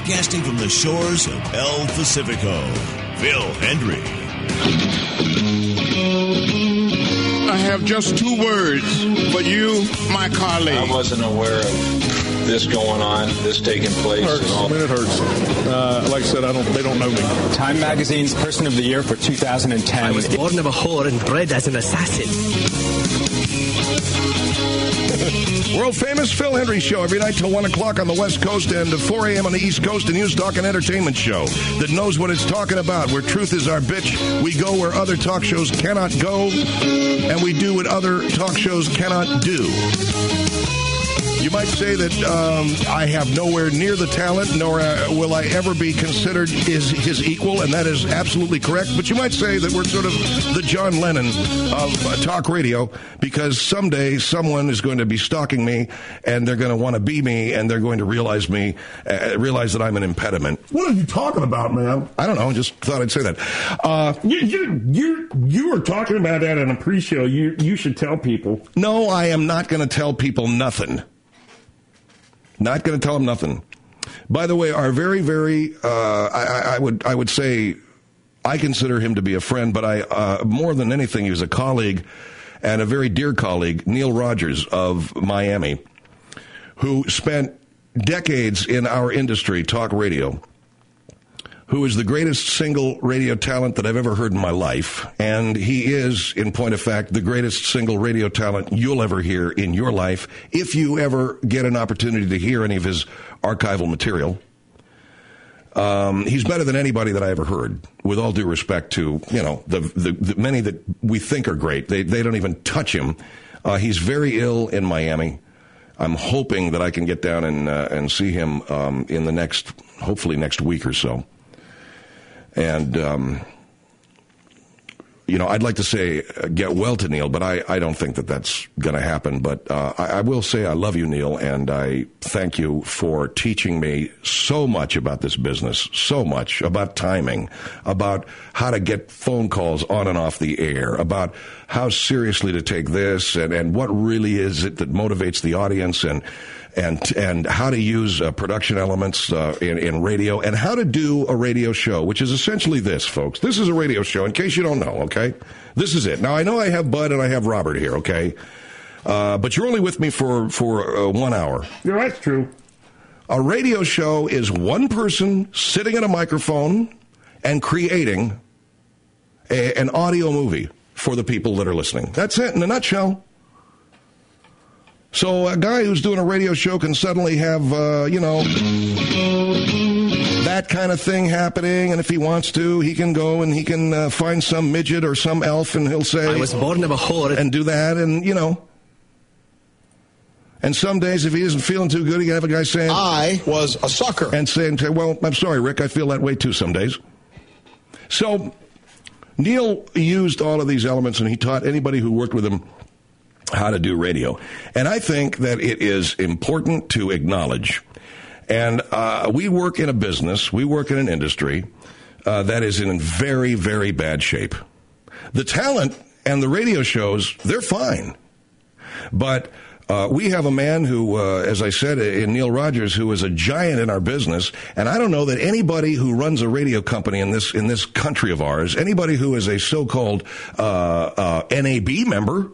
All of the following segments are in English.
broadcasting from the shores of El Pacifico, Phil Hendrie. I have just 2 words for you, my colleague. I wasn't aware of this going on, this taking place. It hurts. Like I said, they don't know me. Time Magazine's Person of the Year for 2010. I was born of a whore and bred as an assassin. World famous Phil Hendrie Show every night till 1 o'clock on the West Coast and 4 a.m. on the East Coast. A news, talk, and entertainment show that knows what it's talking about. Where truth is our bitch. We go where other talk shows cannot go, and we do what other talk shows cannot do. You might say that I have nowhere near the talent, nor will I ever be considered his equal, and that is absolutely correct. But you might say that we're sort of the John Lennon of talk radio, because someday someone is going to be stalking me, and they're going to want to be me, and they're going to realize that I'm an impediment. What are you talking about, man? I don't know. Just thought I'd say that. You were talking about that in a pre-show. You should tell people. No, I am not going to tell people nothing. Not going to tell them nothing. By the way, our very, very, I would say, I consider him to be a friend, but more than anything, he was a colleague and a very dear colleague, Neil Rogers of Miami, who spent decades in our industry, talk radio, who is the greatest single radio talent that I've ever heard in my life. And he is, in point of fact, the greatest single radio talent you'll ever hear in your life, if you ever get an opportunity to hear any of his archival material. He's better than anybody that I ever heard, with all due respect to, the many that we think are great. They don't even touch him. He's very ill in Miami. I'm hoping that I can get down and see him in the hopefully next week or so. And, I'd like to say get well to Neil, but I don't think that that's going to happen. But I will say I love you, Neil, and I thank you for teaching me so much about this business, so much about timing, about how to get phone calls on and off the air, about how seriously to take this, and what really is it that motivates the audience, and how to use production elements in radio, and how to do a radio show, which is essentially this, folks. This is a radio show, in case you don't know, okay? This is it. Now, I know I have Bud and I have Robert here, okay? But you're only with me for 1 hour. Yeah, that's true. A radio show is one person sitting at a microphone and creating an audio movie for the people that are listening. That's it in a nutshell. So a guy who's doing a radio show can suddenly have, that kind of thing happening, and if he wants to, he can go and he can find some midget or some elf, and he'll say, I was born of a whore. And do that, and, And some days, if he isn't feeling too good, he can have a guy saying, I was a sucker. And saying, well, I'm sorry, Rick, I feel that way too some days. So Neil used all of these elements, and he taught anybody who worked with him how to do radio. And I think that it is important to acknowledge. And we work in a business, we work in an industry that is in very, very bad shape. The talent and the radio shows, they're fine. But we have a man who, as I said, in Neil Rogers, who is a giant in our business. And I don't know that anybody who runs a radio company in this country of ours, anybody who is a so-called NAB member,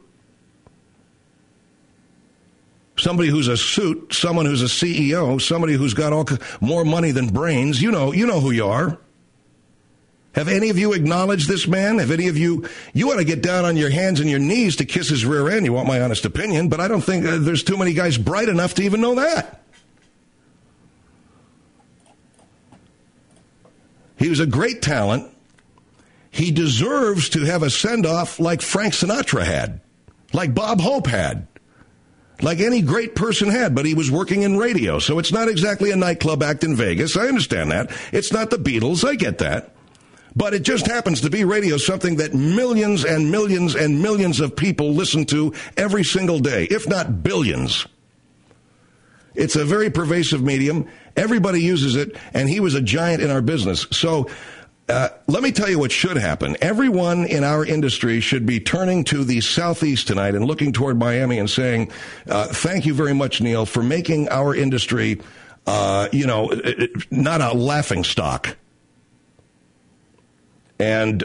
somebody who's a suit, someone who's a CEO, somebody who's got more money than brains. You know who you are. Have any of you acknowledged this man? Have any of you ought to get down on your hands and your knees to kiss his rear end. You want my honest opinion, but I don't think there's too many guys bright enough to even know that. He was a great talent. He deserves to have a send-off like Frank Sinatra had, like Bob Hope had, like any great person had, but he was working in radio. So it's not exactly a nightclub act in Vegas. I understand that. It's not the Beatles. I get that. But it just happens to be radio, something that millions and millions and millions of people listen to every single day, if not billions. It's a very pervasive medium. Everybody uses it, and he was a giant in our business. So let me tell you what should happen. Everyone in our industry should be turning to the Southeast tonight and looking toward Miami and saying, thank you very much, Neil, for making our industry not a laughing stock. And,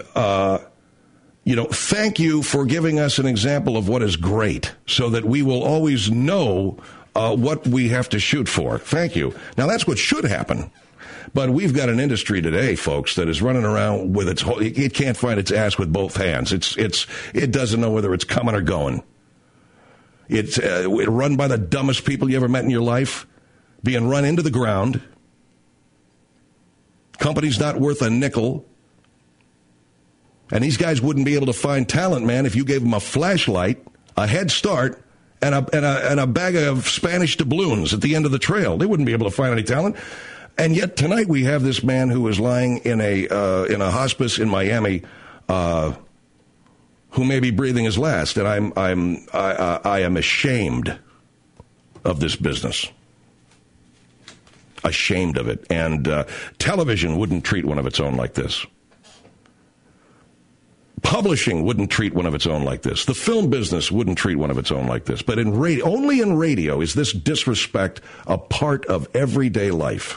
thank you for giving us an example of what is great so that we will always know what we have to shoot for. Thank you. Now, that's what should happen. But we've got an industry today, folks, that is running around with it can't find its ass with both hands. It doesn't know whether it's coming or going. It's run by the dumbest people you ever met in your life, being run into the ground. Company's not worth a nickel. And these guys wouldn't be able to find talent, man, if you gave them a flashlight, a head start, and a bag of Spanish doubloons at the end of the trail. They wouldn't be able to find any talent. And yet tonight we have this man who is lying in a hospice in Miami, who may be breathing his last. And I am ashamed of this business. Ashamed of it. And television wouldn't treat one of its own like this. Publishing wouldn't treat one of its own like this. The film business wouldn't treat one of its own like this. But in radio, only in radio is this disrespect a part of everyday life.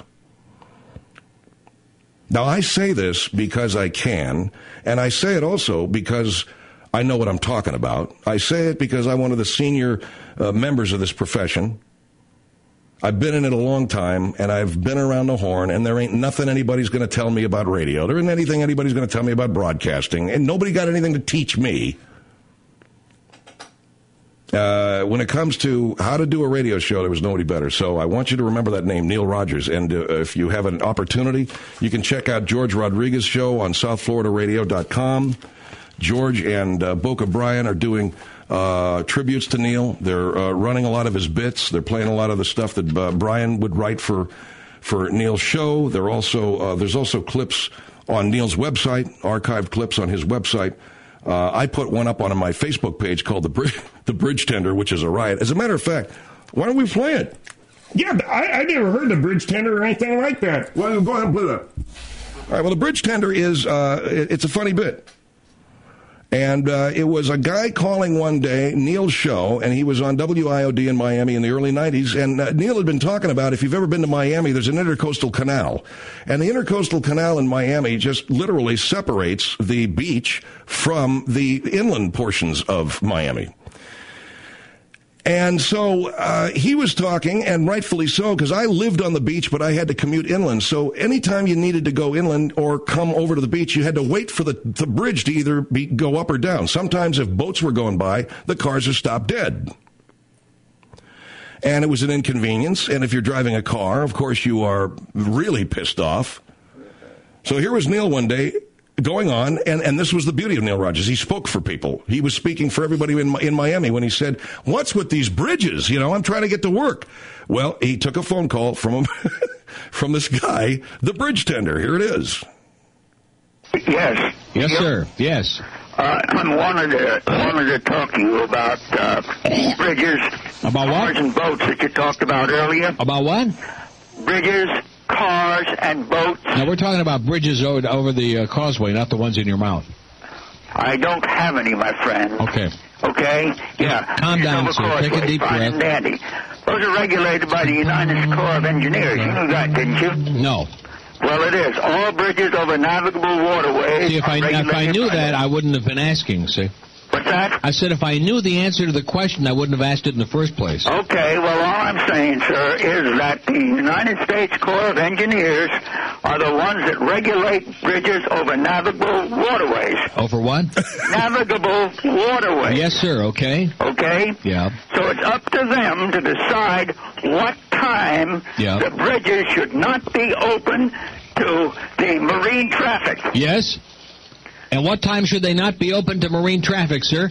Now, I say this because I can, and I say it also because I know what I'm talking about. I say it because I'm one of the senior members of this profession. I've been in it a long time, and I've been around the horn, and there ain't nothing anybody's going to tell me about radio. There isn't anything anybody's going to tell me about broadcasting, and nobody got anything to teach me. When it comes to how to do a radio show, there was nobody better. So I want you to remember that name, Neil Rogers. And if you have an opportunity, you can check out George Rodriguez's show on SouthFloridaRadio.com. George and Boca Brian are doing tributes to Neil. They're running a lot of his bits. They're playing a lot of the stuff that Brian would write for Neil's show. They're also there's also clips on Neil's website, archived clips on his website. I put one up on my Facebook page called the Bridge Tender, which is a riot. As a matter of fact, why don't we play it? Yeah, I never heard of Bridge Tender or anything like that. Well, go ahead and play that. All right, well, the Bridge Tender is it's a funny bit. And it was a guy calling one day, Neil's show, and he was on WIOD in Miami in the early 90s. And Neil had been talking about, if you've ever been to Miami, there's an intercoastal canal. And the intercoastal canal in Miami just literally separates the beach from the inland portions of Miami. And so he was talking, and rightfully so, because I lived on the beach, but I had to commute inland. So anytime you needed to go inland or come over to the beach, you had to wait for the bridge to either go up or down. Sometimes if boats were going by, the cars would stop dead. And it was an inconvenience. And if you're driving a car, of course, you are really pissed off. So here was Neil one day going on, and this was the beauty of Neil Rogers. He spoke for people. He was speaking for everybody in Miami when he said, "What's with these bridges? You know, I'm trying to get to work." Well, he took a phone call from from this guy, the Bridge Tender. Here it is. Yes. Yes, sir. Yes. I wanted to talk to you about bridges, About what? cars and boats that you talked about earlier. About what? Bridges, cars, and boats. Now, we're talking about bridges over the causeway, not the ones in your mouth. I don't have any, my friend. Okay. Okay? Yeah. Calm down, Over sir. Take a Causeway, deep fine breath. and dandy. Those are regulated by the United Corps of Engineers. You knew that, didn't you? No. Well, it is. All bridges over navigable waterways. See, if I knew that, I wouldn't have been asking, see? What's that? I said if I knew the answer to the question, I wouldn't have asked it in the first place. Okay, well, all I'm saying, sir, is that the United States Corps of Engineers are the ones that regulate bridges over navigable waterways. Over what? Navigable waterways. Yes, sir. Okay. Okay? Yeah. So it's up to them to decide what time the bridges should not be open to the marine traffic. Yes. And what time should they not be open to marine traffic, sir?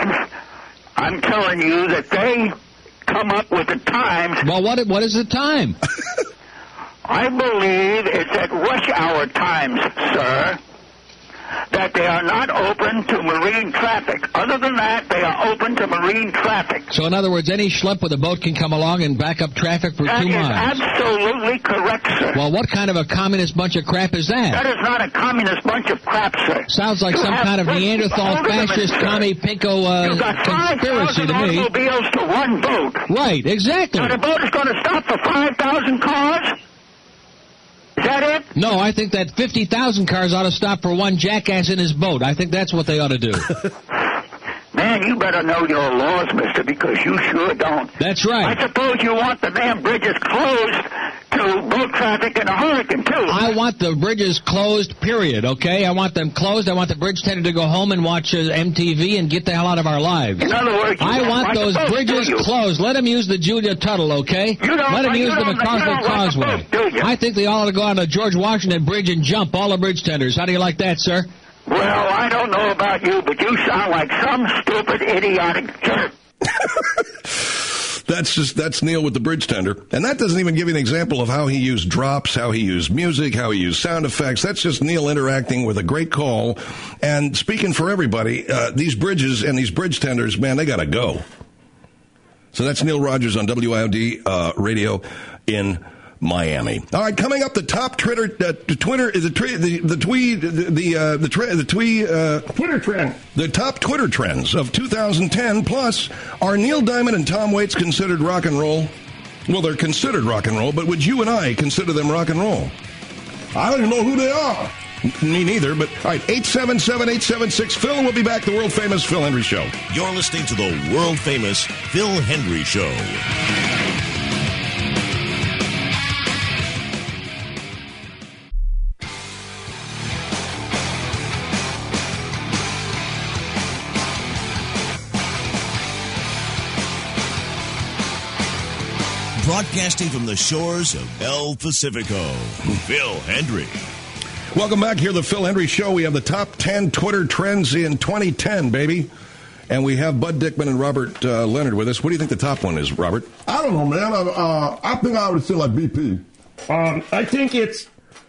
I'm telling you that they come up with the times. Well, what is the time? I believe it's at rush hour times, sir, that they are not open to marine traffic. Other than that, they are open to marine traffic. So, in other words, any schlep with a boat can come along and back up traffic for 2 miles. That is absolutely correct, sir. Well, what kind of a communist bunch of crap is that? That is not a communist bunch of crap, sir. Sounds like some kind of Neanderthal fascist commie pinko conspiracy to me. Automobiles to one boat. Right, exactly. So the boat is going to stop for 5,000 cars? Is that it? No, I think that 50,000 cars ought to stop for one jackass in his boat. I think that's what they ought to do. Man, you better know your laws, mister, because you sure don't. That's right. I suppose you want the damn bridges closed to boat traffic in a hurricane, too. I want the bridges closed, period, okay? I want them closed. I want the bridge tender to go home and watch MTV and get the hell out of our lives. In other words, I want those bridges closed. Let them use the Julia Tuttle, okay? Let them use the MacArthur Causeway. I think they ought to go on the George Washington Bridge and jump all the bridge tenders. How do you like that, sir? Well, I don't know about you, but you sound like some stupid, idiotic jerk. That's Neil with the bridge tender. And that doesn't even give you an example of how he used drops, how he used music, how he used sound effects. That's just Neil interacting with a great call and speaking for everybody. These bridges and these bridge tenders, man, they got to go. So that's Neil Rogers on WIOD radio in Miami. All right, coming up, the top Twitter is Twitter trend. The top Twitter trends of 2010. Plus, are Neil Diamond and Tom Waits considered rock and roll? Well, they're considered rock and roll, but would you and I consider them rock and roll? I don't even know who they are. Me neither, but all right, 877-876-PHIL. We'll be back, the world-famous Phil Hendrie Show. You're listening to the world-famous Phil Hendrie Show. Broadcasting from the shores of El Pacifico, Phil Hendrie. Welcome back here, the Phil Hendrie Show. We have the top 10 Twitter trends in 2010, baby. And we have Bud Dickman and Robert Leonard with us. What do you think the top one is, Robert? I don't know, man. I think I would say like BP. I think it's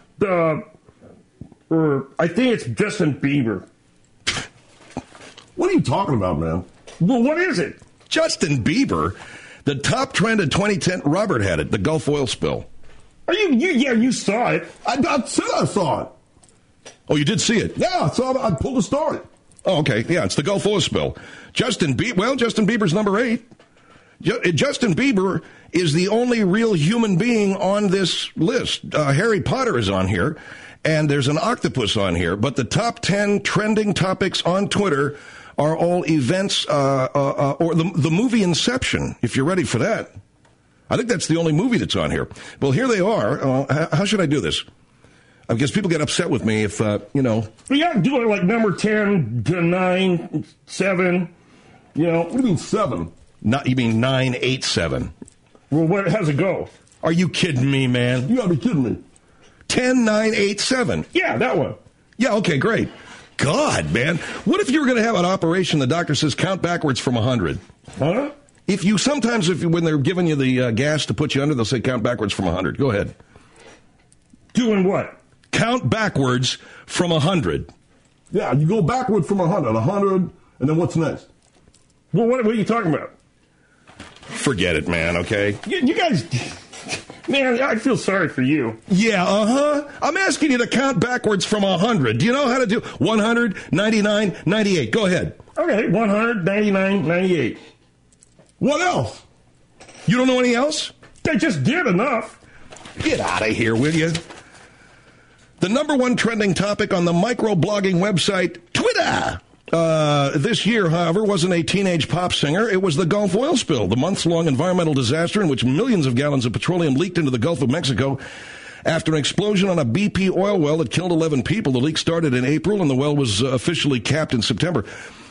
Justin Bieber. What are you talking about, man? Well, what is it? Justin Bieber. The top trend of 2010, Robert had it, the Gulf oil spill. Are you saw it. I said I saw it. Oh, you did see it? Yeah, I saw it. I pulled the story. Oh, okay. Yeah, it's the Gulf oil spill. Justin Bieber's number 8. Justin Bieber is the only real human being on this list. Harry Potter is on here, and there's an octopus on here. But the top 10 trending topics on Twitter are all events or the movie Inception, if you're ready for that. I think that's the only movie that's on here. Well, here they are. How should I do this? I guess people get upset with me if, You got to do it like number 10 to 9, 7, What do you mean 7? You mean 9, 8, 7. Well, how's it go? Are you kidding me, man? You got to be kidding me. 10, 9, 8, 7. Yeah, that one. Yeah, okay, great. God, man. What if you were going to have an operation, the doctor says count backwards from 100? Huh? When they're giving you the gas to put you under, they'll say count backwards from 100. Go ahead. Doing what? Count backwards from 100. Yeah, you go backward from 100. 100, and then what's next? Well, what are you talking about? Forget it, man, okay? You guys... Man, I feel sorry for you. Yeah, I'm asking you to count backwards from 100. Do you know how to do 100, 99, 98? Go ahead. Okay, 100, 99, 98. What else? You don't know any else? I just did enough. Get out of here, will you? The number one trending topic on the microblogging website, Twitter. This year, however, wasn't a teenage pop singer. It was the Gulf oil spill, the months-long environmental disaster in which millions of gallons of petroleum leaked into the Gulf of Mexico after an explosion on a BP oil well that killed 11 people. The leak started in April, and the well was officially capped in September.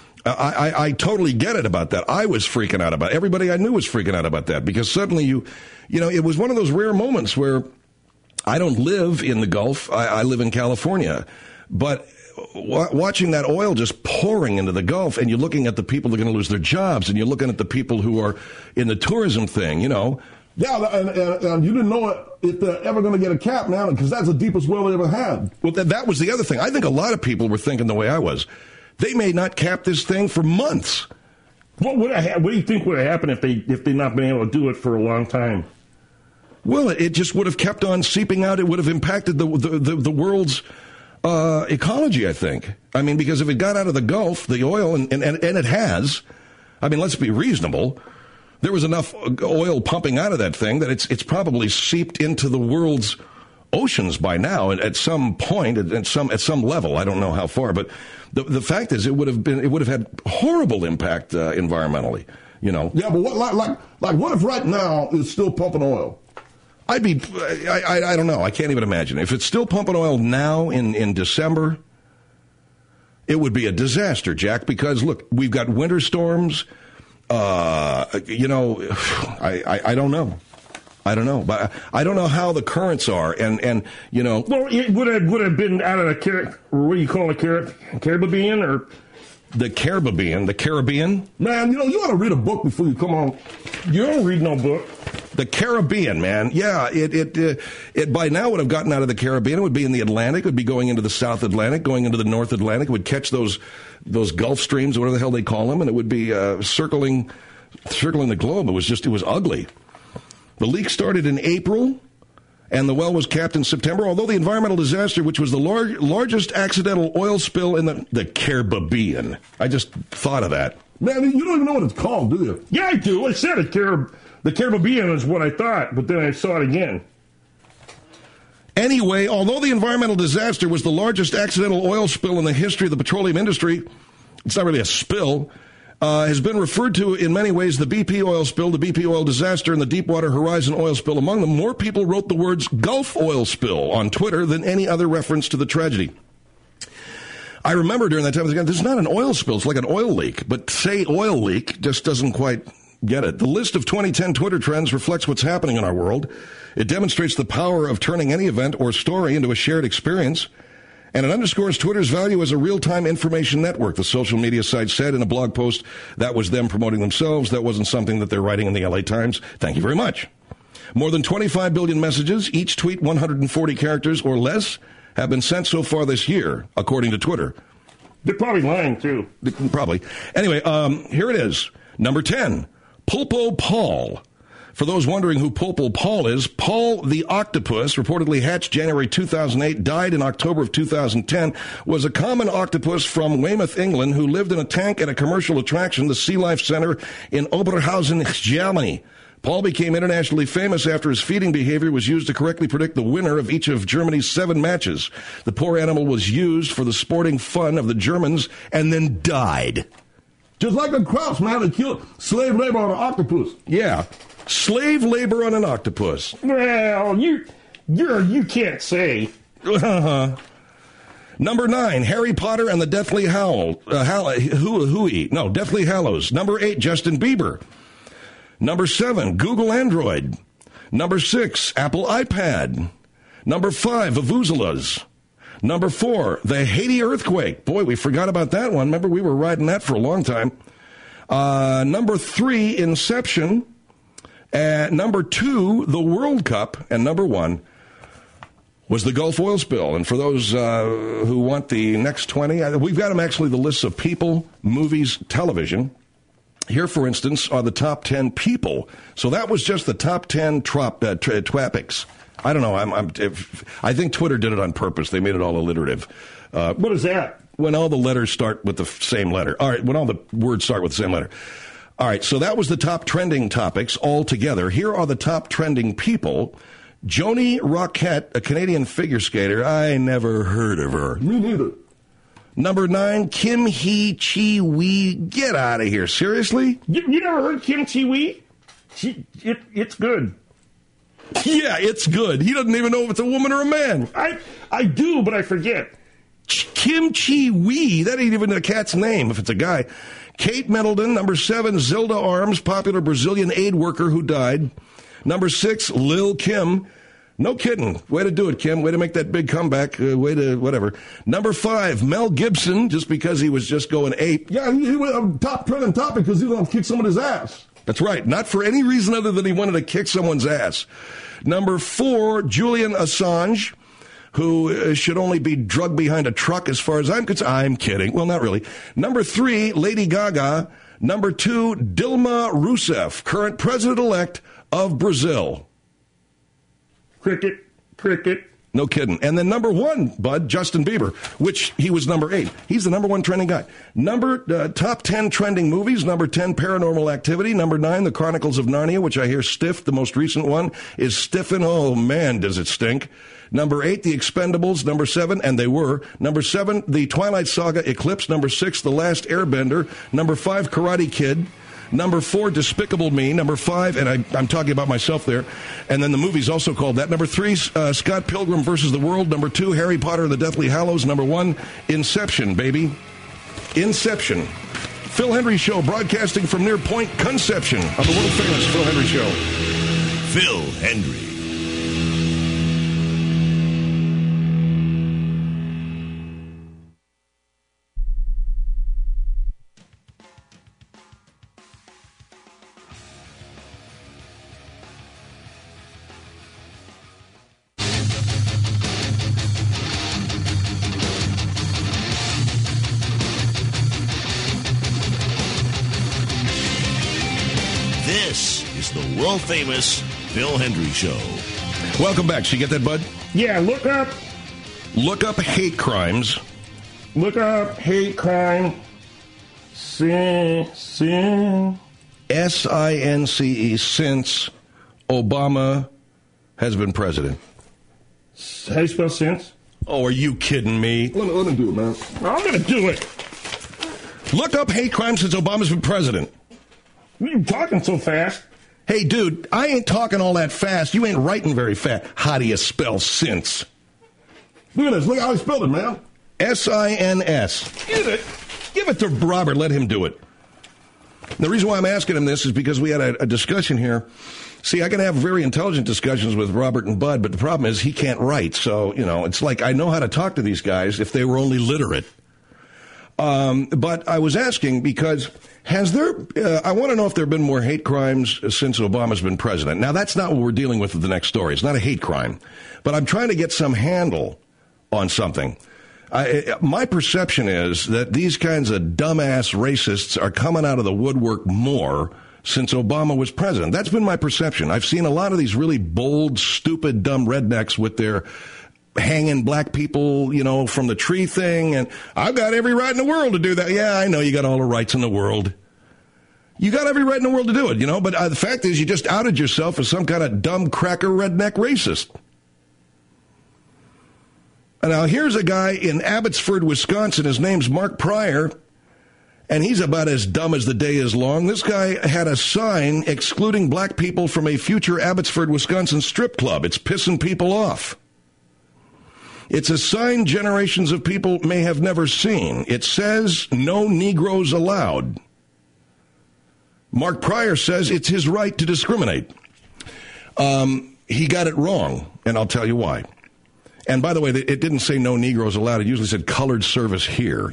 I totally get it about that. I was freaking out about it. Everybody I knew was freaking out about that because suddenly it was one of those rare moments where I don't live in the Gulf. I live in California. But watching that oil just pouring into the Gulf, and you're looking at the people that are going to lose their jobs, and you're looking at the people who are in the tourism thing, Yeah, and you didn't know if they're ever going to get a cap now, because that's the deepest well they ever had. Well, that was the other thing. I think a lot of people were thinking the way I was. They may not cap this thing for months. What do you think would have happened if they not been able to do it for a long time? Well, it just would have kept on seeping out. It would have impacted the world's ecology, I think. I mean, because if it got out of the Gulf, the oil, and it has, I mean, let's be reasonable. There was enough oil pumping out of that thing that it's probably seeped into the world's oceans by now, and at some point, at some level. I don't know how far, but the fact is, it would have had horrible impact environmentally. You know. Yeah, but what if right now it's still pumping oil? I don't know. I can't even imagine. If it's still pumping oil now in December, it would be a disaster, Jack, because look, we've got winter storms. You know, I don't know. I don't know, but I don't know how the currents are, and you know. Well, it would have been out of the what do you call it, Caribbean or the Caribbean? Man, you know, you ought to read a book before you come on. You don't read no book. The Caribbean, man. Yeah, it by now would have gotten out of the Caribbean. It would be in the Atlantic. It would be going into the South Atlantic, going into the North Atlantic. It would catch those Gulf streams, whatever the hell they call them, and it would be circling the globe. It was ugly. The leak started in April, and the well was capped in September, although the environmental disaster, which was the largest accidental oil spill in the Caribbean. I just thought of that. Man, you don't even know what it's called, do you? Yeah, I do. I said it. The Caribbean is what I thought, but then I saw it again. Anyway, although the environmental disaster was the largest accidental oil spill in the history of the petroleum industry, it's not really a spill, has been referred to in many ways the BP oil spill, the BP oil disaster, and the Deepwater Horizon oil spill among them. More people wrote the words Gulf oil spill on Twitter than any other reference to the tragedy. I remember during that time, this is not an oil spill, it's like an oil leak, but say oil leak just doesn't quite get it. The list of 2010 Twitter trends reflects what's happening in our world. It demonstrates the power of turning any event or story into a shared experience. And it underscores Twitter's value as a real-time information network, the social media site said in a blog post. That was them promoting themselves. That wasn't something that they're writing in the LA Times. Thank you very much. More than 25 billion messages, each tweet 140 characters or less, have been sent so far this year, according to Twitter. They're probably lying, too. Probably. Anyway, here it is. Number 10, Pulpo Paul. For those wondering who Pulpo Paul is, Paul the octopus, reportedly hatched January 2008, died in October of 2010, was a common octopus from Weymouth, England, who lived in a tank at a commercial attraction, the Sea Life Center in Oberhausen, Germany. Paul became internationally famous after his feeding behavior was used to correctly predict the winner of each of Germany's 7 matches. The poor animal was used for the sporting fun of the Germans and then died. Just like a Krauss, man, they killed slave labor on an octopus. Yeah. Slave labor on an octopus. Well, you can't say. Number 9, Harry Potter and the Deathly Deathly Hallows. Number 8, Justin Bieber. Number 7, Google Android. Number 6, Apple iPad. Number 5, Vuvuzelas. Number 4, the Haiti earthquake. Boy, we forgot about that one. Remember, we were riding that for a long time. Number 3, Inception. Number 2, the World Cup. And number 1 was the Gulf oil spill. And for those who want the next 20, we've got them actually the lists of people, movies, television. Here, for instance, are the top 10 people. So that was just the top 10 topics. I don't know. I think Twitter did it on purpose. They made it all alliterative. What is that? When all the letters start with the same letter. All right, when all the words start with the same letter. All right, so that was the top trending topics all together. Here are the top trending people. Joni Roquette, a Canadian figure skater. I never heard of her. Me neither. Number 9, Kim Hee Chi Wee. Get out of here. Seriously? You never heard Kim Chi Wee? It's good. Yeah, it's good. He doesn't even know if it's a woman or a man. I do, but I forget. Kim Chi Wee. That ain't even a cat's name if it's a guy. Kate Middleton. Number 7, Zilda Arms, popular Brazilian aid worker who died. Number 6, Lil Kim. No kidding. Way to do it, Kim. Way to make that big comeback. Way to whatever. Number 5, Mel Gibson, just because he was just going ape. Yeah, he was a top trending topic because he was going to kick somebody's ass. That's right. Not for any reason other than he wanted to kick someone's ass. Number 4, Julian Assange, who should only be drugged behind a truck as far as I'm concerned. I'm kidding. Well, not really. Number 3, Lady Gaga. Number 2, Dilma Rousseff, current president-elect of Brazil. Cricket. No kidding. And then number 1, Bud, Justin Bieber, which he was number 8. He's the number 1 trending guy. Top 10 trending movies. Number 10, Paranormal Activity. Number 9, The Chronicles of Narnia, which I hear stiff. The most recent one is stiffing. Oh, man, does it stink. Number 8, The Expendables. Number 7, and they were. Number 7, The Twilight Saga Eclipse. Number 6, The Last Airbender. Number 5, Karate Kid. Number 4, Despicable Me. Number 5, and I'm talking about myself there, and then the movie's also called that. Number 3, Scott Pilgrim versus the World. Number 2, Harry Potter and the Deathly Hallows. Number 1, Inception, baby. Inception. Phil Hendry Show, broadcasting from near Point Conception on the world-famous Phil Hendry Show. Phil Hendry. This is the world-famous Phil Hendry Show. Welcome back. So you get that, Bud? Yeah, look up hate crimes. Look up hate crime. Sin. S-I-N-C-E, since Obama has been president. How do you spell since? Oh, are you kidding me? Let me do it, man. I'm going to do it. Look up hate crimes since Obama's been president. What are you talking so fast? Hey, dude, I ain't talking all that fast. You ain't writing very fast. How do you spell since? Look at this. Look how I spelled it, man. S-I-N-S. Get it. Give it to Robert. Let him do it. The reason why I'm asking him this is because we had a discussion here. See, I can have very intelligent discussions with Robert and Bud, but the problem is he can't write. So, it's like I know how to talk to these guys if they were only literate. But I was asking because I want to know if there have been more hate crimes since Obama's been president. Now, that's not what we're dealing with the next story. It's not a hate crime. But I'm trying to get some handle on something. My perception is that these kinds of dumbass racists are coming out of the woodwork more since Obama was president. That's been my perception. I've seen a lot of these really bold, stupid, dumb rednecks with their hanging black people, from the tree thing, and I've got every right in the world to do that. Yeah, I know you got all the rights in the world. You got every right in the world to do it, but the fact is you just outed yourself as some kind of dumb cracker redneck racist. And now here's a guy in Abbotsford, Wisconsin. His name's Mark Pryor, and he's about as dumb as the day is long. This guy had a sign excluding black people from a future Abbotsford, Wisconsin strip club. It's pissing people off. It's a sign generations of people may have never seen. It says, "No Negroes allowed." Mark Pryor says it's his right to discriminate. He got it wrong, and I'll tell you why. And by the way, it didn't say "No Negroes allowed." It usually said "colored service here,"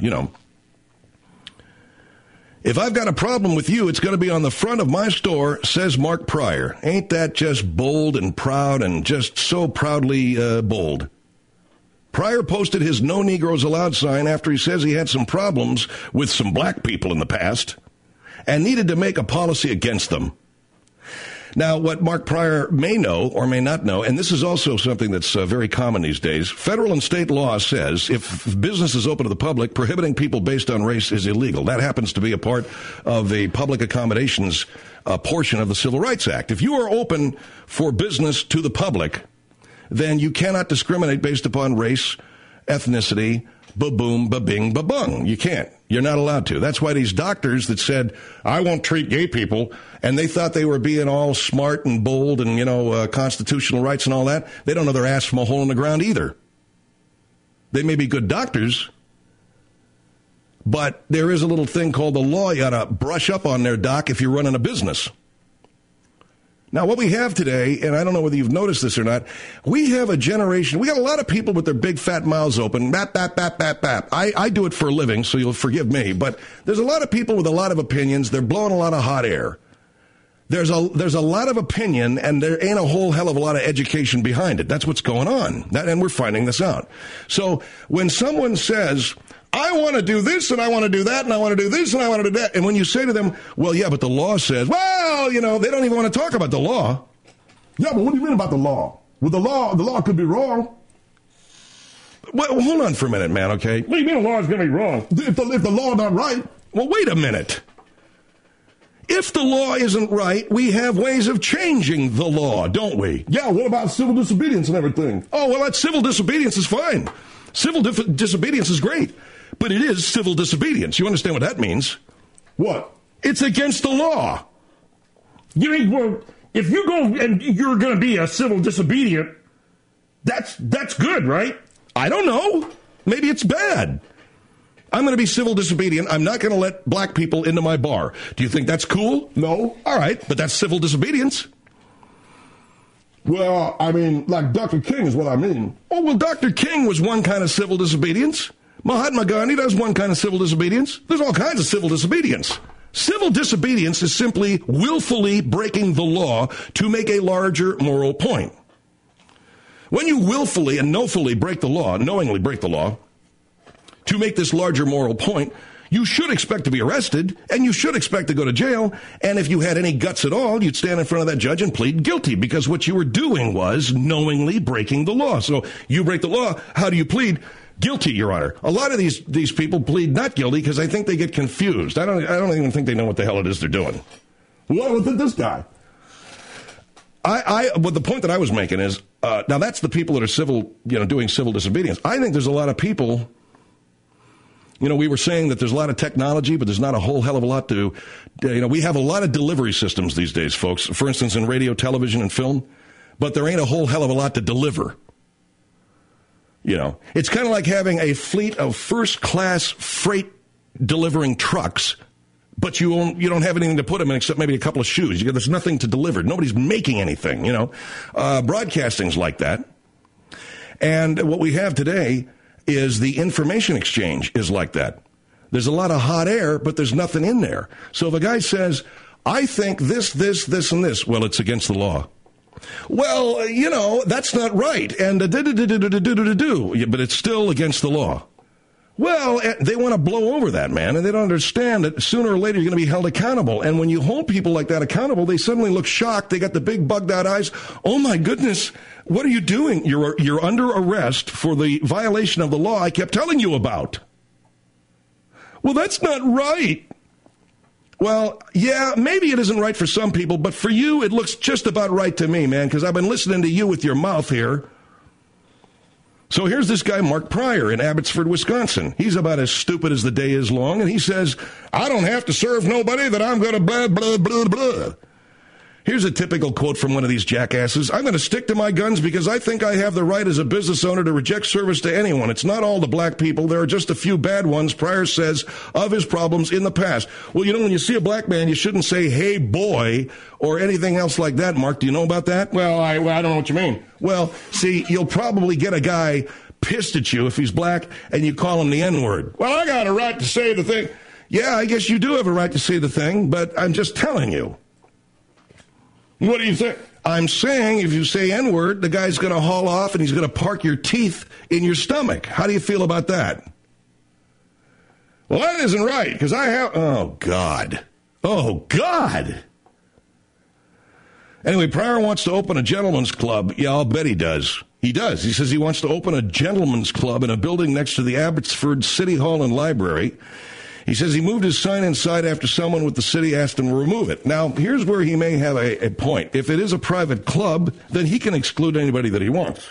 If I've got a problem with you, it's going to be on the front of my store, says Mark Pryor. Ain't that just bold and proud and just so proudly bold? Pryor posted his "No Negroes Allowed" sign after he says he had some problems with some black people in the past and needed to make a policy against them. Now, what Mark Pryor may know or may not know, and this is also something that's very common these days, federal and state law says if business is open to the public, prohibiting people based on race is illegal. That happens to be a part of the public accommodations portion of the Civil Rights Act. If you are open for business to the public, then you cannot discriminate based upon race, ethnicity, ba-boom, ba-bing, ba-bung. You can't. You're not allowed to. That's why these doctors that said, "I won't treat gay people," and they thought they were being all smart and bold and, constitutional rights and all that, they don't know their ass from a hole in the ground either. They may be good doctors, but there is a little thing called the law you got to brush up on there, doc, if you're running a business. Now, what we have today, and I don't know whether you've noticed this or not, we have a generation, we got a lot of people with their big fat mouths open, bap, bap, bap, bap, bap. I do it for a living, so you'll forgive me, but there's a lot of people with a lot of opinions. They're blowing a lot of hot air. There's a lot of opinion, and there ain't a whole hell of a lot of education behind it. That's what's going on, and we're finding this out. So when someone says, I want to do this, and I want to do that, and I want to do this, and I want to do that, and when you say to them, well, yeah, but the law says, well, they don't even want to talk about the law. Yeah, but what do you mean about the law? Well, the law could be wrong. Well, hold on for a minute, man, okay? What do you mean the law is going to be wrong? If the law not right? Well, wait a minute. If the law isn't right, we have ways of changing the law, don't we? Yeah, what about civil disobedience and everything? Oh, well, that civil disobedience is fine. Civil disobedience is great. But it is civil disobedience. You understand what that means? What? It's against the law. You mean, well, if you go and you're going to be a civil disobedient, that's good, right? I don't know. Maybe it's bad. I'm going to be civil disobedient. I'm not going to let black people into my bar. Do you think that's cool? No. All right, but that's civil disobedience. Well, I mean, like Dr. King is what I mean. Oh, well, Dr. King was one kind of civil disobedience. Mahatma Gandhi does one kind of civil disobedience. There's all kinds of civil disobedience. Civil disobedience is simply willfully breaking the law to make a larger moral point. When you willfully and knowingly break the law, to make this larger moral point, you should expect to be arrested, and you should expect to go to jail, and if you had any guts at all, you'd stand in front of that judge and plead guilty, because what you were doing was knowingly breaking the law. So you break the law, how do you plead? Guilty, Your Honor. A lot of these people plead not guilty because I think they get confused. I don't even think they know what the hell it is they're doing. What with this guy? Well, the point that I was making is, now that's the people that are doing civil disobedience. I think there's a lot of people. We were saying that there's a lot of technology, but there's not a whole hell of a lot to, we have a lot of delivery systems these days, folks. For instance, in radio, television, and film, but there ain't a whole hell of a lot to deliver. It's kind of like having a fleet of first-class freight delivering trucks, but you don't have anything to put them in except maybe a couple of shoes. There's nothing to deliver. Nobody's making anything, Broadcasting's like that. And what we have today is the information exchange is like that. There's a lot of hot air, but there's nothing in there. So if a guy says, I think this, and this, well, it's against the law. Well, that's not right. And but it's still against the law. Well, they want to blow over that, man, and they don't understand that sooner or later you're going to be held accountable. And when you hold people like that accountable, they suddenly look shocked. They got the big bugged-out eyes. Oh, my goodness, what are you doing? You're under arrest for the violation of the law I kept telling you about. Well, that's not right. Well, yeah, maybe it isn't right for some people, but for you, it looks just about right to me, man, because I've been listening to you with your mouth here. So here's this guy, Mark Pryor, in Abbotsford, Wisconsin. He's about as stupid as the day is long, and he says, I don't have to serve nobody that I'm going to blah, blah, blah, blah. Here's a typical quote from one of these jackasses. I'm going to stick to my guns because I think I have the right as a business owner to reject service to anyone. It's not all the black people. There are just a few bad ones, Pryor says, of his problems in the past. Well, when you see a black man, you shouldn't say, hey, boy, or anything else like that, Mark. Do you know about that? Well, I don't know what you mean. Well, see, you'll probably get a guy pissed at you if he's black and you call him the N-word. Well, I got a right to say the thing. Yeah, I guess you do have a right to say the thing, but I'm just telling you. What do you think? I'm saying if you say N-word, the guy's going to haul off and he's going to park your teeth in your stomach. How do you feel about that? Well, that isn't right, because I have... Oh, God. Oh, God. Anyway, Pryor wants to open a gentleman's club. Yeah, I'll bet he does. He does. He says he wants to open a gentleman's club in a building next to the Abbotsford City Hall and Library. He says he moved his sign inside after someone with the city asked him to remove it. Now, here's where he may have a point. If it is a private club, then he can exclude anybody that he wants.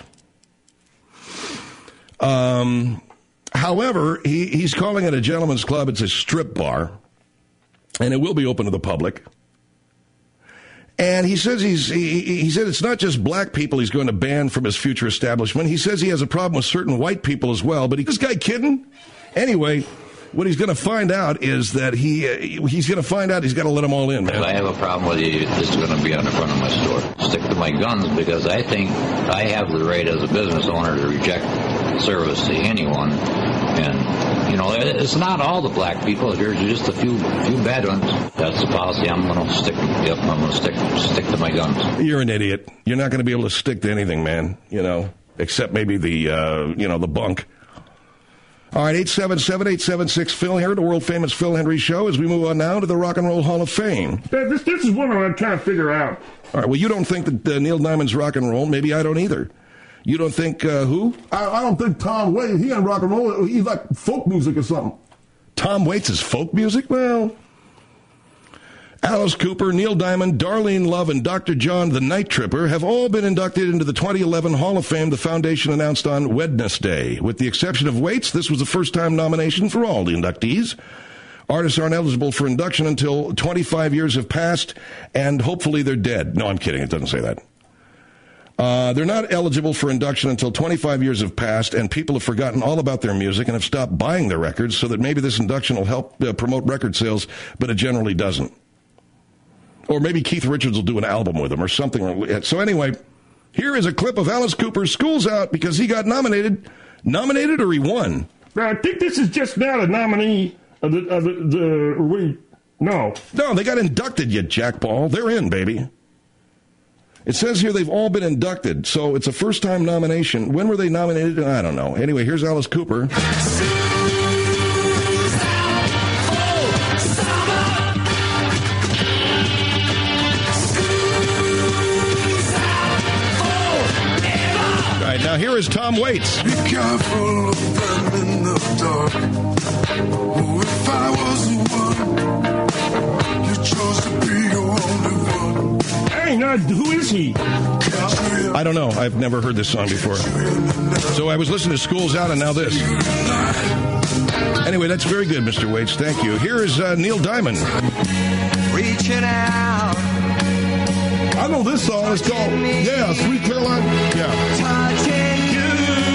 However, he's calling it a gentleman's club. It's a strip bar, and it will be open to the public. And he says he said it's not just black people he's going to ban from his future establishment. He says he has a problem with certain white people as well. But this guy kidding? Anyway, what he's going to find out is that he's going to find out he's got to let them all in, man. If I have a problem with you, this is going to be on the front of my store. Stick to my guns because I think I have the right as a business owner to reject service to anyone. And You know, it's not all the black people. There's just a few bad ones. That's the policy I'm going to stick. Yep, I'm going to stick to my guns. You're an idiot. You're not going to be able to stick to anything, man. You know, except maybe the the bunk. All right, 877-876-PHIL here, the world-famous Phil Hendry Show, as we move on now to the Rock and Roll Hall of Fame. This is what I'm trying to figure out. All right, well, you don't think that Neil Diamond's rock and roll. Maybe I don't either. You don't think who? I don't think Tom Waits, he ain't rock and roll. He's like folk music or something. Tom Waits is folk music? Well, Alice Cooper, Neil Diamond, Darlene Love, and Dr. John the Night Tripper have all been inducted into the 2011 Hall of Fame the foundation announced on Wednesday. With the exception of Waits, this was the first-time nomination for all the inductees. Artists aren't eligible for induction until 25 years have passed, and hopefully they're dead. No, I'm kidding. It doesn't say that. They're not eligible for induction until 25 years have passed, and people have forgotten all about their music and have stopped buying their records, so that maybe this induction will help promote record sales, but it generally doesn't. Or maybe Keith Richards will do an album with him or something. So anyway, here is a clip of Alice Cooper's School's Out because he got nominated. Nominated or he won? I think this is just not a nominee of No, they got inducted, you jackball. They're in, baby. It says here they've all been inducted, so it's a first-time nomination. When were they nominated? I don't know. Anyway, here's Alice Cooper. Now here is Tom Waits. Be careful of them in the dark. Oh, if I was the one, you chose to be your only one. Hey, no, who is he? I don't know. I've never heard this song before. So I was listening to School's Out and now this. Anyway, that's very good, Mr. Waits. Thank you. Here is Neil Diamond. Reaching out. I know this song. It's called, Sweet Caroline. Yeah. Touching you.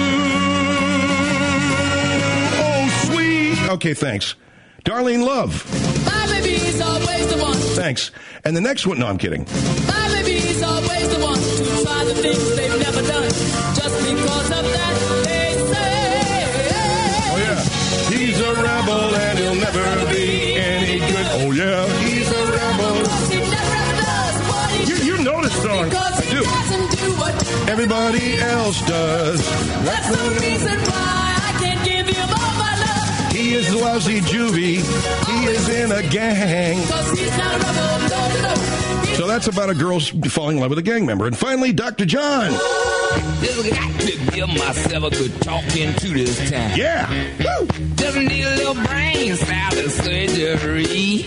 Oh, sweet. Okay, thanks. Darlene Love. My baby's always the one. Thanks. And the next one, no, I'm kidding. My baby's always the one to try the things they've never done. Just because of that, they say. Oh, yeah. He's a rebel and he'll never be any good. Oh, yeah. He's a rebel. You know this song. I do. Everybody else does. That's the reason why I can't give him all my love. He is lousy juvie. He is in a gang. Cause he's not a rebel, no. So that's about a girl falling in love with a gang member. And finally, Dr. John. Just got to give myself a good talking to this time. Yeah. Woo. Just need a little brain salad surgery.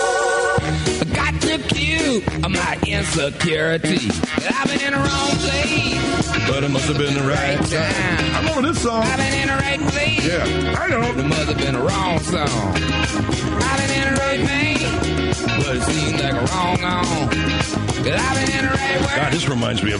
Got to cue my insecurity. I've been in the wrong place, but it must have been the right time. I remember this song. I've been in the right place. Yeah. I know. It must have been the wrong song. I've been in the right vein, but it seems like a wrong on. I've been in the right way. God, this reminds me of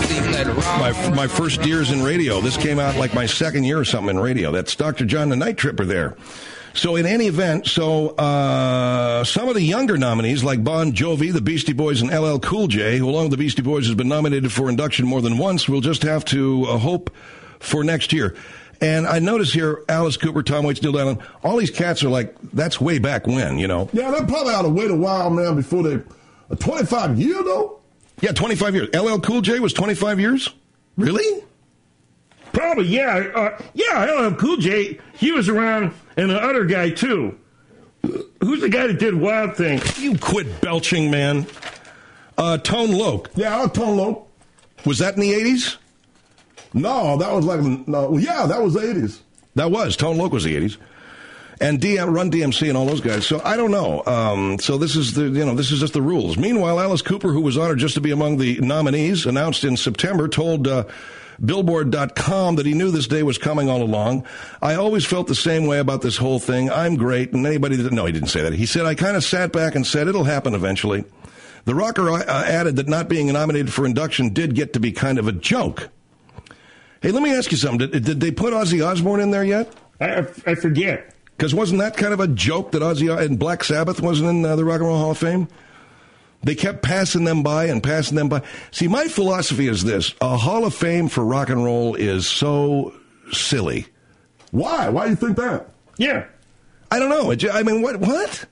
my first years in radio. This came out like my second year or something in radio. That's Dr. John the Night Tripper there. So in any event, some of the younger nominees like Bon Jovi, the Beastie Boys, and LL Cool J, who along with the Beastie Boys has been nominated for induction more than once, will just have to hope for next year. And I notice here, Alice Cooper, Tom Waits, Neil Diamond, all these cats are like, that's way back when, you know. Yeah, they probably ought to wait a while, man, before they... 25 years, though? Yeah, 25 years. LL Cool J was 25 years? Really? Probably, yeah. LL Cool J, he was around, and the other guy, too. Who's the guy that did Wild Thing? You quit belching, man. Tone Loc. Yeah, Tone Loc. Was that in the 80s? No, that was that was the 80s. That was. Tone Loc was the 80s. And Run DMC and all those guys. So I don't know. So this is this is just the rules. Meanwhile, Alice Cooper, who was honored just to be among the nominees, announced in September, told Billboard.com that he knew this day was coming all along. I always felt the same way about this whole thing. I'm great. And anybody that, no, he didn't say that. He said, I kind of sat back and said, it'll happen eventually. The rocker added that not being nominated for induction did get to be kind of a joke. Hey, let me ask you something. Did they put Ozzy Osbourne in there yet? I forget. Because wasn't that kind of a joke that Ozzy and Black Sabbath wasn't in the Rock and Roll Hall of Fame? They kept passing them by and passing them by. See, my philosophy is this. A Hall of Fame for rock and roll is so silly. Why? Why do you think that? Yeah. I don't know. I mean, what?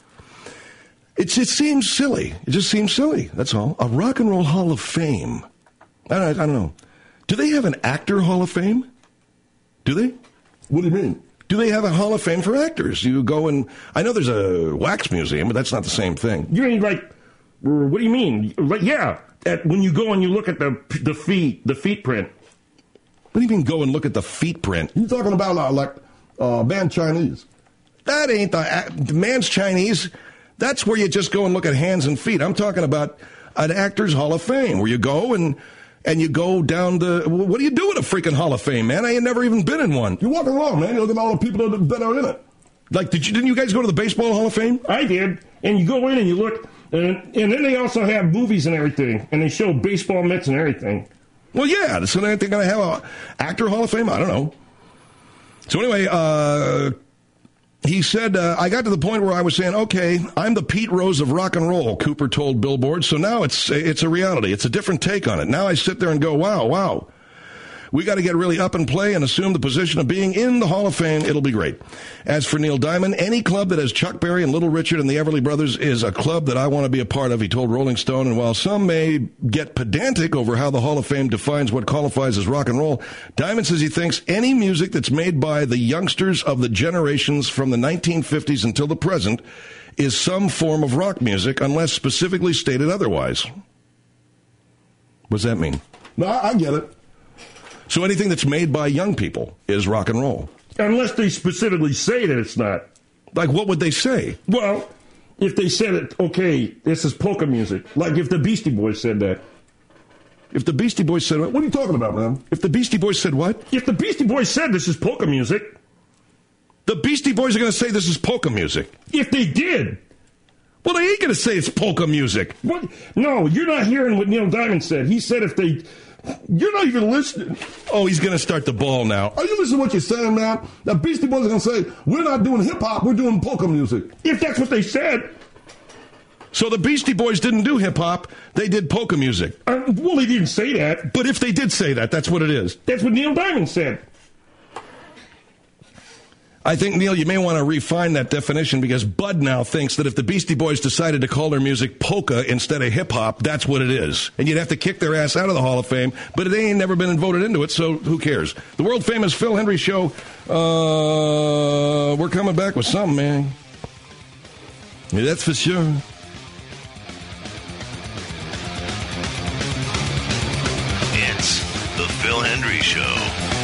It just seems silly. It just seems silly. That's all. A Rock and Roll Hall of Fame. I don't know. Do they have an Actor Hall of Fame? Do they? What do you mean? Do they have a Hall of Fame for actors? You go and... I know there's a wax museum, but that's not the same thing. You mean like... What do you mean? Like, yeah. When you go and you look at the feet print. What do you mean go and look at the feet print? You're talking about man Chinese. That ain't the man's Chinese. That's where you just go and look at hands and feet. I'm talking about an Actors Hall of Fame where you go and you go down the... What do you do at a freaking Hall of Fame, man? I ain't never even been in one. You're walking along, man. You look at all the people that are in it. Like, didn't you guys go to the Baseball Hall of Fame? I did. And you go in and you look, and then they also have movies and everything, and they show baseball mitts and everything. Well, yeah. So they're going to have an Actor Hall of Fame? I don't know. So anyway, he said, I got to the point where I was saying, okay, I'm the Pete Rose of rock and roll, Cooper told Billboard. So now it's a reality. It's a different take on it. Now I sit there and go, wow. We got to get really up and play and assume the position of being in the Hall of Fame. It'll be great. As for Neil Diamond, any club that has Chuck Berry and Little Richard and the Everly Brothers is a club that I want to be a part of, he told Rolling Stone. And while some may get pedantic over how the Hall of Fame defines what qualifies as rock and roll, Diamond says he thinks any music that's made by the youngsters of the generations from the 1950s until the present is some form of rock music unless specifically stated otherwise. What does that mean? No, I get it. So anything that's made by young people is rock and roll. Unless they specifically say that it's not. Like, what would they say? Well, if they said it, okay, this is polka music. Like if the Beastie Boys said that. If the Beastie Boys said what? What are you talking about, man? If the Beastie Boys said what? If the Beastie Boys said this is polka music. The Beastie Boys are going to say this is polka music. If they did. Well, they ain't going to say it's polka music. What? No, you're not hearing what Neil Diamond said. He said if they... You're not even listening. Oh, he's going to start the ball now. Are you listening to what you're saying, man? The Beastie Boys are going to say, we're not doing hip-hop, we're doing polka music. If that's what they said. So the Beastie Boys didn't do hip-hop, they did polka music. Well, they didn't say that. But if they did say that, that's what it is. That's what Neil Diamond said. I think, Neil, you may want to refine that definition because Bud now thinks that if the Beastie Boys decided to call their music polka instead of hip-hop, that's what it is. And you'd have to kick their ass out of the Hall of Fame, but they ain't never been voted into it, so who cares? The world-famous Phil Hendrie Show, we're coming back with something, man. Yeah, that's for sure. It's the Phil Hendrie Show.